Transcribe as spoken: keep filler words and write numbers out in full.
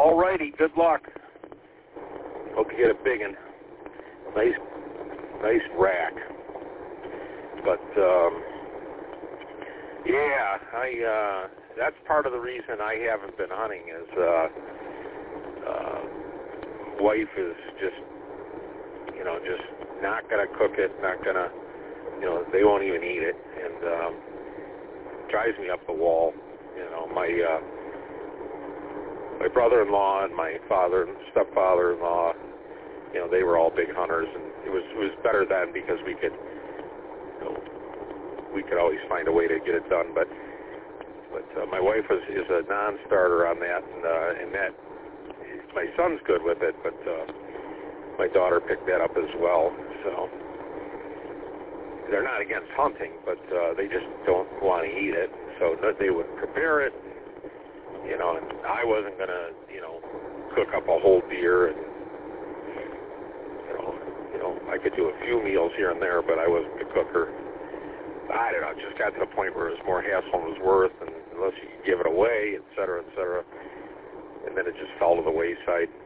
All righty, good luck. Hope you get a big one. Nice, nice rack. But, um, yeah, I, uh, that's part of the reason I haven't been hunting is, uh, uh, wife is just, you know, just not going to cook it, not going to, you know, they won't even eat it, and, um, drives me up the wall. You know, my, uh, my brother-in-law and my father and stepfather-in-law, you know, they were all big hunters, and it was it was better then because we could, you know, we could always find a way to get it done. But but uh, my wife is is a non-starter on that, and uh, and that my son's good with it, but uh, my daughter picked that up as well. So they're not against hunting, but uh, they just don't want to eat it. So they would prepare it. You know, and I wasn't going to, you know, cook up a whole deer, and, you know, you know, I could do a few meals here and there, but I wasn't the cooker. I don't know, it just got to the point where it was more hassle than it was worth, and unless you could give it away, et cetera, et cetera, and then it just fell to the wayside.